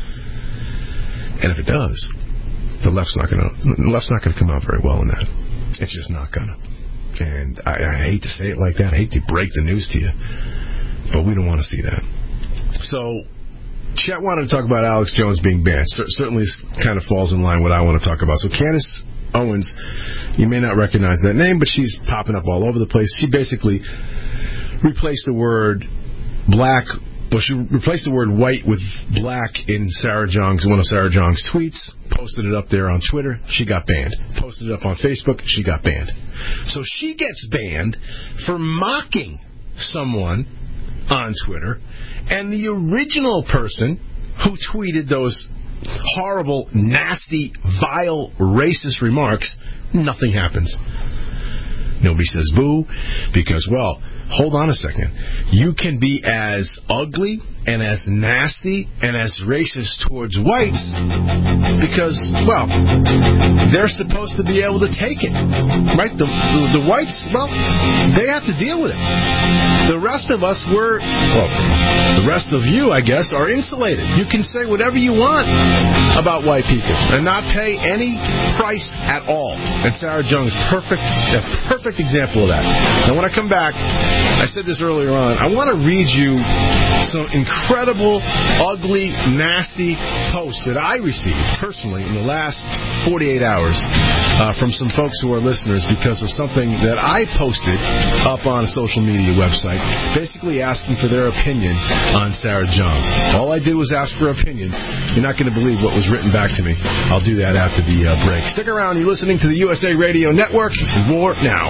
And if it does, the left's not going to the left's not going to come out very well in that. It's just not going to. And I, I hate to say it like that. I hate to break the news to you. But we don't want to see that. So, Chet wanted to talk about Alex Jones being banned. C- certainly kind of falls in line with what I want to talk about. So, Candace Owens, you may not recognize that name, but she's popping up all over the place. She basically replaced the word black, well, she replaced the word white with black in Sarah Jong's, one of Sarah Jong's tweets, posted it up there on Twitter, she got banned. Posted it up on Facebook, she got banned. So she gets banned for mocking someone on Twitter, and the original person who tweeted those horrible, nasty, vile, racist remarks, nothing happens. Nobody says boo, because, well, hold on a second. You can be as ugly and as nasty and as racist towards whites because, well, they're supposed to be able to take it, right? The, the, the whites, well, they have to deal with it. The rest of us were, well, the rest of you, I guess, are insulated. You can say whatever you want about white people and not pay any price at all. And Sarah Jong's perfect, a perfect example of that. Now, when I come back, I said this earlier on, I want to read you some incredible, ugly, nasty posts that I received personally in the last forty-eight hours uh, from some folks who are listeners because of something that I posted up on a social media website, basically asking for their opinion on Sarah Jong. All I did was ask for opinion. You're not going to believe what was written back to me. I'll do that after the uh, break. Stick around. You're listening to the U S A Radio Network. War Now.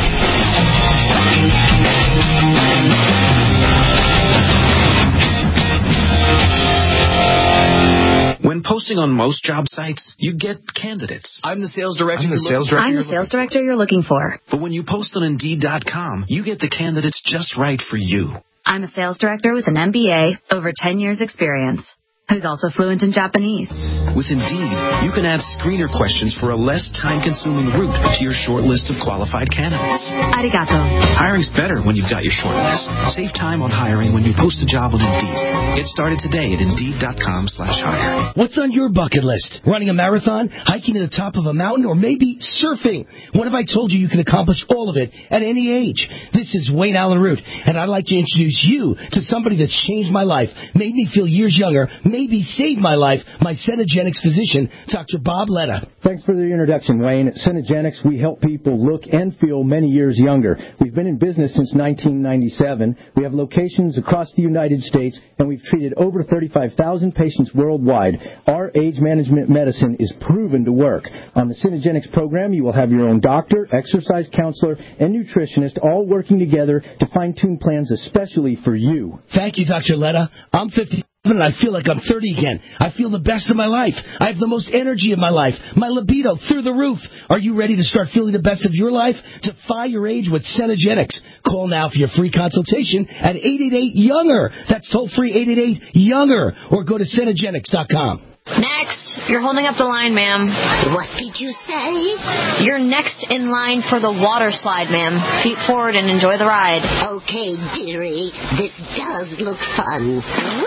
When posting on most job sites, you get candidates. I'm the sales director. I'm the sales director. I'm the sales director you're looking for. But when you post on Indeed dot com, you get the candidates just right for you. I'm a sales director with an M B A, over ten years experience, who's also fluent in Japanese. With Indeed, you can add screener questions for a less time-consuming route to your short list of qualified candidates. Arigato. Hiring's better when you've got your short list. Save time on hiring when you post a job on Indeed. Get started today at Indeed dot com slash hire. What's on your bucket list? Running a marathon, hiking to the top of a mountain, or maybe surfing? What if I told you you can accomplish all of it at any age? This is Wayne Allen Root, and I'd like to introduce you to somebody that's changed my life, made me feel years younger, maybe saved my life, my Cenegenics physician, Doctor Bob Letta. Thanks for the introduction, Wayne. At Cenegenics, we help people look and feel many years younger. We've been in business since nineteen ninety-seven. We have locations across the United States, and we've treated over thirty-five thousand patients worldwide. Our age management medicine is proven to work. On the Cenegenics program, you will have your own doctor, exercise counselor, and nutritionist all working together to fine-tune plans especially for you. Thank you, Doctor Letta. I'm fifty. And I feel like I'm thirty again. I feel the best of my life. I have the most energy of my life. My libido through the roof. Are you ready to start feeling the best of your life? Defy your age with Cenegenics. Call now for your free consultation at eight eight eight, younger. That's toll free eight eight eight, younger. Or go to Cenegenics dot com. Next, you're holding up the line, ma'am. What did you say? You're next in line for the water slide, ma'am. Feet forward and enjoy the ride. Okay, dearie. This does look fun.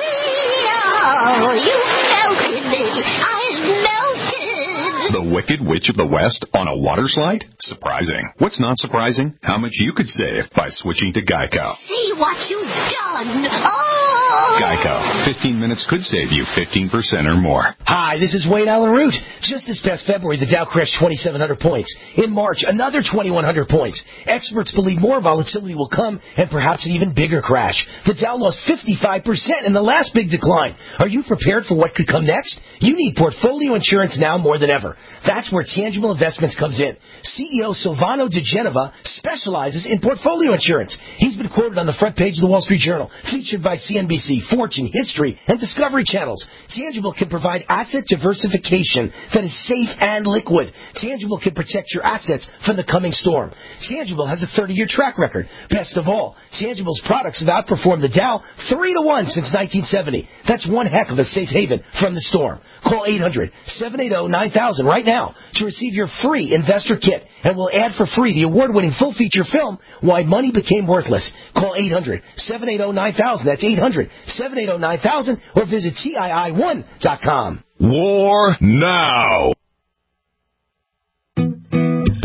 Oh, you melted me. I melted. The Wicked Witch of the West on a water slide? Surprising. What's not surprising? How much you could save by switching to Geico. See what you've done. Oh! Geico. fifteen minutes could save you fifteen percent or more. Hi, this is Wayne Allen Root. Just this past February, the Dow crashed twenty-seven hundred points. In March, another twenty-one hundred points. Experts believe more volatility will come and perhaps an even bigger crash. The Dow lost fifty-five percent in the last big decline. Are you prepared for what could come next? You need portfolio insurance now more than ever. That's where Tangible Investments comes in. C E O Silvano De Genova specializes in portfolio insurance. He's been quoted on the front page of the Wall Street Journal, featured by C N B C, Fortune, History, and Discovery Channels. Tangible can provide asset diversification that is safe and liquid. Tangible can protect your assets from the coming storm. Tangible has a thirty-year track record. Best of all, Tangible's products have outperformed the Dow three to one since nineteen seventy. That's one heck of a safe haven from the storm. Call eight hundred, seven eight zero, nine thousand right now to receive your free investor kit, and we'll add for free the award-winning full-feature film, Why Money Became Worthless. Call eight hundred, seven eight zero, nine thousand. That's eight hundred, seven eight zero, nine thousand, or visit T I I one dot com. War Now.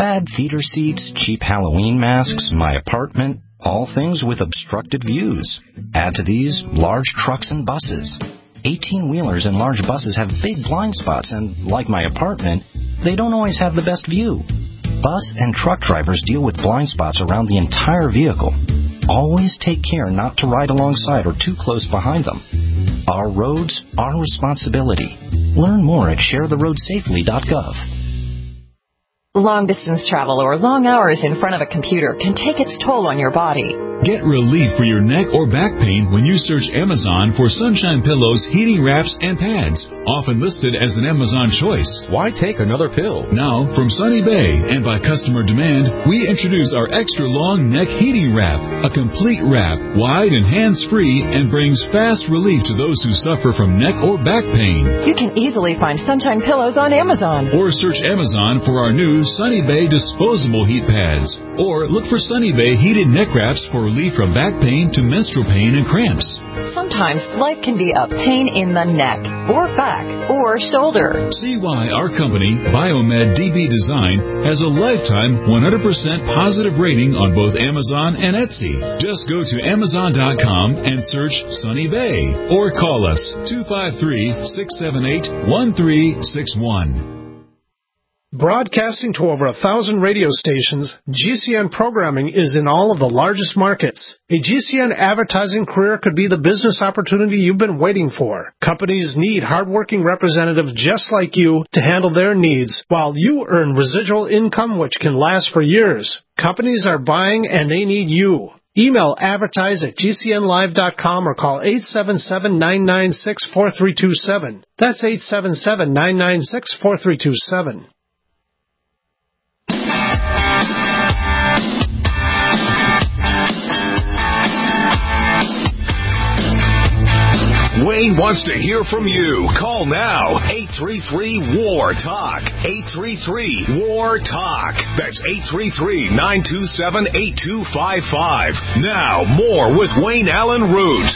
bad theater seats, cheap Halloween masks, my apartment, all things with obstructed views. Add to these large trucks and buses. eighteen-wheelers and large buses have big blind spots, and like my apartment, they don't always have the best view. Bus and truck drivers deal with blind spots around the entire vehicle. Always take care not to ride alongside or too close behind them. Our roads, our responsibility. Learn more at share the road safely dot gov. Long-distance travel or long hours in front of a computer can take its toll on your body. Get relief for your neck or back pain when you search Amazon for Sunshine Pillows, heating wraps, and pads, often listed as an Amazon choice. Why take another pill? Now, from Sunny Bay and by customer demand, we introduce our extra long neck heating wrap, a complete wrap, wide and hands-free, and brings fast relief to those who suffer from neck or back pain. You can easily find Sunshine Pillows on Amazon. Or search Amazon for our new Sunny Bay disposable heat pads. Or look for Sunny Bay heated neck wraps for relief from back pain to menstrual pain and cramps. Sometimes life can be a pain in the neck, or back, or shoulder. See why our company, Biomed D B Design, has a lifetime one hundred percent positive rating on both Amazon and Etsy. Just go to amazon dot com and search Sunny Bay, or call us two five three, six seven eight, one three six one. Broadcasting to over a thousand radio stations, G C N programming is in all of the largest markets. A G C N advertising career could be the business opportunity you've been waiting for. Companies need hardworking representatives just like you to handle their needs, while you earn residual income which can last for years. Companies are buying and they need you. Email advertise at G C N live dot com or call eight seven seven, nine nine six, four three two seven. That's eight seven seven, nine nine six, four three two seven. Wayne wants to hear from you. Call now. eight three three, W A R, TALK. eight three three, W A R, TALK. That's eight three three, nine two seven, eight two five five. Now, more with Wayne Allen Root.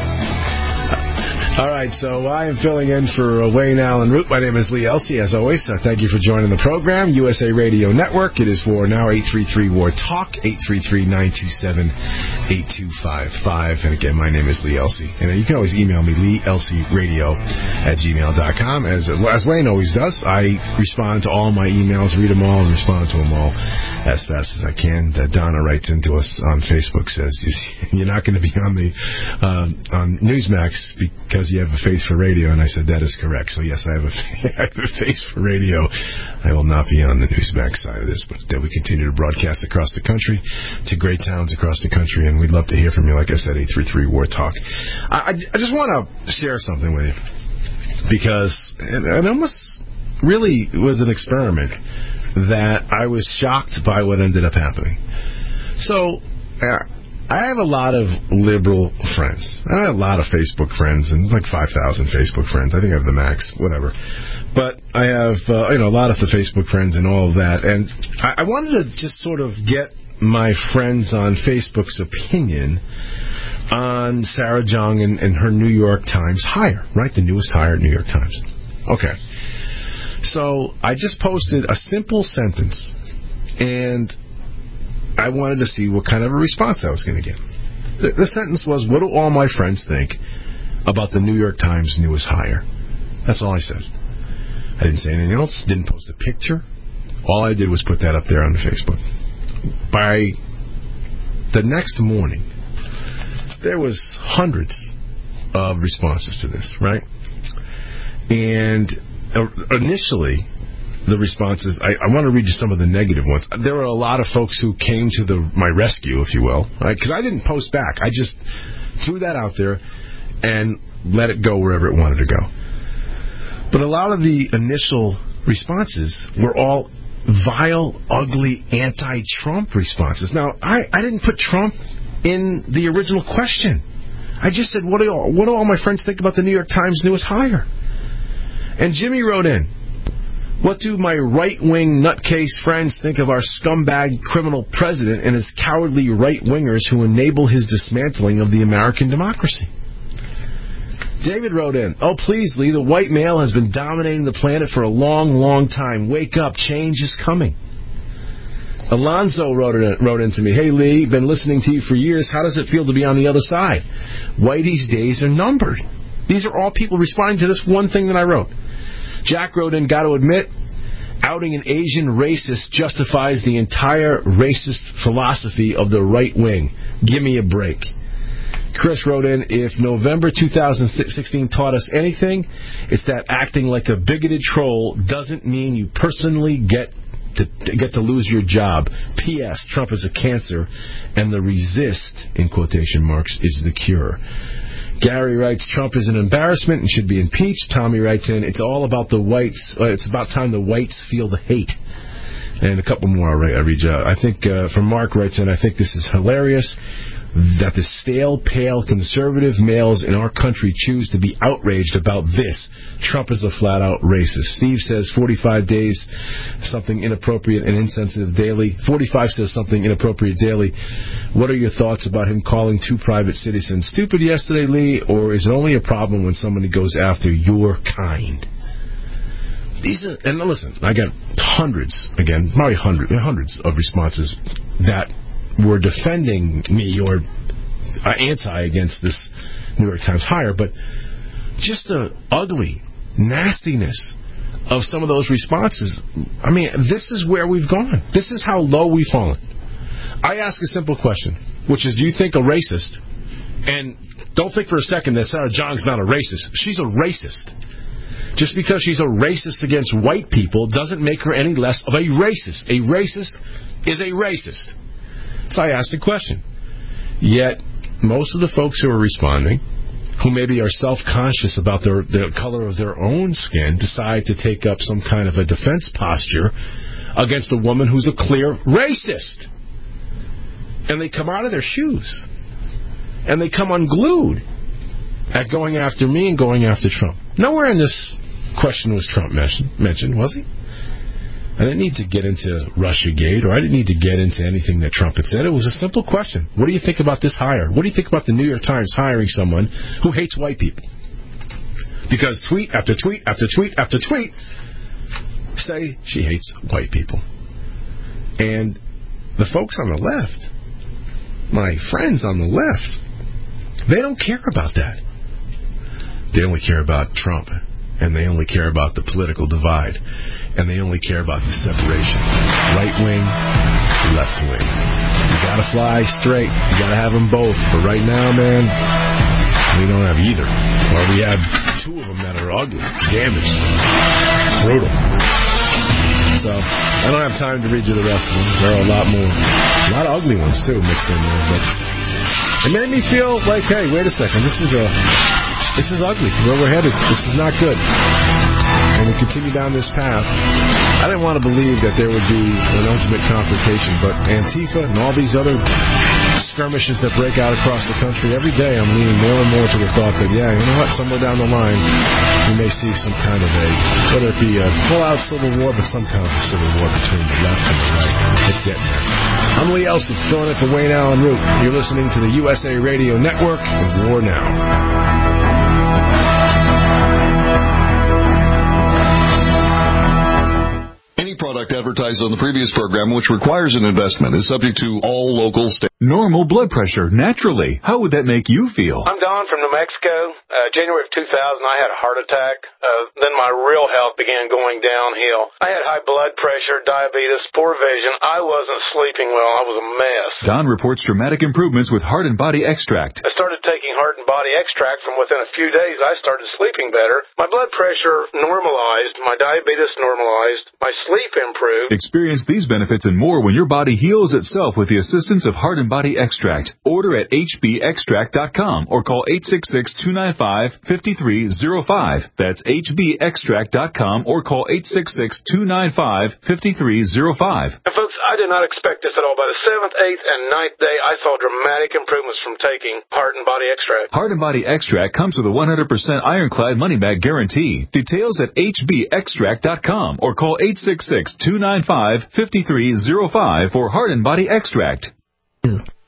All right, so I am filling in for uh, Wayne Allen Root. My name is Lee Elsey. As always, uh, thank you for joining the program. U S A Radio Network. It is for now eight three three, W A R, TALK, eight three three, nine two seven, eight two five five. And again, my name is Lee Elsey. And uh, you can always email me, lee elsey radio at gmail dot com. As, as Wayne always does, I respond to all my emails, read them all, and respond to them all as fast as I can. Uh, Donna writes into us on Facebook, says, you're not going to be on the uh, on Newsmax because you have a face for radio, and I said that is correct. So yes, I have a, I have a face for radio. I will not be on the Newsmax side of this, but uh, we continue to broadcast across the country to great towns across the country, and we'd love to hear from you. Like I said, eight three three, W A R, TALK. I, I just want to share something with you because it, it almost really was an experiment that I was shocked by what ended up happening. So. Uh, I have a lot of liberal friends. I have a lot of Facebook friends, and like five thousand Facebook friends. I think I have the max, whatever. But I have, uh, you know, a lot of the Facebook friends and all of that. And I, I wanted to just sort of get my friends on Facebook's opinion on Sarah Jeong and, and her New York Times hire, right? The newest hire at New York Times. Okay. So I just posted a simple sentence, and I wanted to see what kind of a response I was going to get. The, the sentence was, what do all my friends think about the New York Times newest hire? That's all I said. I didn't say anything else, didn't post a picture. All I did was put that up there on the Facebook. By the next morning, there was hundreds of responses to this, right? And initially, the responses, I, I want to read you some of the negative ones. There were a lot of folks who came to the my rescue, if you will, right? Because I didn't post back. I just threw that out there and let it go wherever it wanted to go. But a lot of the initial responses were all vile, ugly, anti-Trump responses. Now, I, I didn't put Trump in the original question. I just said, what do, all, what do all my friends think about the New York Times newest hire? And Jimmy wrote in, what do my right-wing nutcase friends think of our scumbag criminal president and his cowardly right-wingers who enable his dismantling of the American democracy? David wrote in, oh, please, Lee, the white male has been dominating the planet for a long, long time. Wake up. Change is coming. Alonzo wrote, in, wrote into me, hey, Lee, been listening to you for years. How does it feel to be on the other side? Whitey's days are numbered. These are all people responding to this one thing that I wrote. Jack wrote in, got to admit, outing an Asian racist justifies the entire racist philosophy of the right wing. Give me a break. Chris wrote in, if November two thousand sixteen taught us anything, it's that acting like a bigoted troll doesn't mean you personally get to get to lose your job. P S. Trump is a cancer, and the resist, in quotation marks, is the cure. Gary writes, Trump is an embarrassment and should be impeached. Tommy writes in, it's all about the whites. Uh, it's about time the whites feel the hate. And a couple more I read. Uh, I think, uh, from Mark writes in, I think this is hilarious that the stale, pale, conservative males in our country choose to be outraged about this. Trump is a flat-out racist. Steve says forty-five days, something inappropriate and insensitive daily. forty-five says something inappropriate daily. What are your thoughts about him calling two private citizens stupid yesterday, Lee, or is it only a problem when somebody goes after your kind? These are, and listen, I got hundreds, again, probably hundreds, hundreds of responses that were defending me or uh, anti against this New York Times hire, but just the ugly nastiness of some of those responses. I mean, this is where we've gone. This is how low we've fallen. I ask a simple question, which is, do you think a racist, and don't think for a second that Sarah John's not a racist. She's a racist. Just because she's a racist against white people doesn't make her any less of a racist. A racist is a racist. So I asked a question. Yet, most of the folks who are responding, who maybe are self-conscious about their, the color of their own skin, decide to take up some kind of a defense posture against a woman who's a clear racist. And they come out of their shoes. And they come unglued at going after me and going after Trump. Nowhere in this question was Trump mentioned, mentioned was he? I didn't need to get into Russiagate, or I didn't need to get into anything that Trump had said. It was a simple question. What do you think about this hire? What do you think about the New York Times hiring someone who hates white people? Because tweet after tweet after tweet after tweet say she hates white people. And the folks on the left, my friends on the left, they don't care about that. They only care about Trump, and they only care about the political divide, and they only care about the separation. Right wing, left wing. You gotta fly straight. You gotta have them both. But right now, man, we don't have either. Or we have two of them that are ugly, damaged, brutal. So, I don't have time to read you the rest of them. There are a lot more. A lot of ugly ones, too, mixed in there. But it made me feel like, hey, wait a second. This is a... This is ugly. Where we're headed. This is not good. And we continue down this path. I didn't want to believe that there would be an ultimate confrontation, but Antifa and all these other skirmishes that break out across the country, every day I'm leaning more and more to the thought that, yeah, you know what, somewhere down the line we may see some kind of a, whether it be a full-out civil war, but some kind of a civil war between the left and the right. It's getting there. I'm Lee Elsie, filling in for Wayne Allen Root. You're listening to the U S A Radio Network and War Now. Any product advertised on the previous program which requires an investment is subject to all local state. Normal blood pressure, naturally. How would that make you feel? I'm Don from New Mexico. Uh, January of two thousand, I had a heart attack. Uh, then my real health began going downhill. I had high blood pressure, diabetes, poor vision. I wasn't sleeping well. I was a mess. Don reports dramatic improvements with Heart and Body Extract. I started taking Heart and Body Extract. From within a few days, I started sleeping better. My blood pressure normalized. My diabetes normalized. My sleep improved. Experience these benefits and more when your body heals itself with the assistance of Heart and Body Extract. Order at H B extract dot com or call eight six six, two nine five, five three zero five. That's H B extract dot com or call eight six six, two nine five, five three zero five. And folks, I did not expect this at all. By the seventh, eighth, and ninth day, I saw dramatic improvements from taking Heart and Body Extract. Heart and Body Extract comes with a one hundred percent ironclad money-back guarantee. Details at H B extract dot com or call eight six six, two nine five, five three zero five for Heart and Body Extract.